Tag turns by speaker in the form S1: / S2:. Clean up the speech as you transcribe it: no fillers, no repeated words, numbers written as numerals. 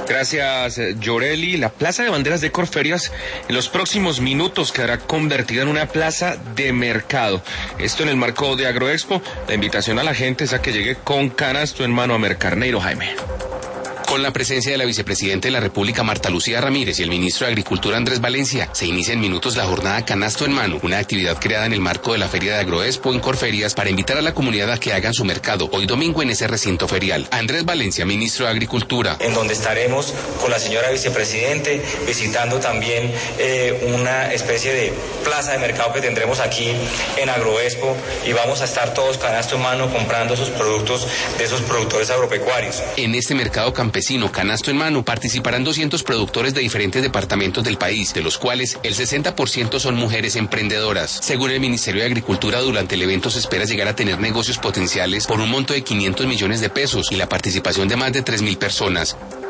S1: Gracias, Yoreli. La Plaza de Banderas de Corferias en los próximos minutos quedará convertida en una plaza de mercado. Esto en el marco de Agroexpo. La invitación a la gente es a que llegue con canasto en mano a mercar. Neiro Jaime.
S2: Con la presencia de la vicepresidenta de la República, Marta Lucía Ramírez, y el ministro de Agricultura, Andrés Valencia, se inicia en minutos la jornada Canasto en Mano, una actividad creada en el marco de la Feria de Agroexpo en Corferias para invitar a la comunidad a que hagan su mercado hoy domingo en ese recinto ferial. Andrés Valencia, ministro de Agricultura.
S3: En donde estaremos con la señora vicepresidente visitando también una especie de plaza de mercado que tendremos aquí en Agroexpo, y vamos a estar todos canasto en mano comprando esos productos de esos productores agropecuarios.
S2: En este mercado campesino Canasto en Mano participarán 200 productores de diferentes departamentos del país, de los cuales el 60% son mujeres emprendedoras. Según el Ministerio de Agricultura, durante el evento se espera llegar a tener negocios potenciales por un monto de 500 millones de pesos y la participación de más de 3.000 personas.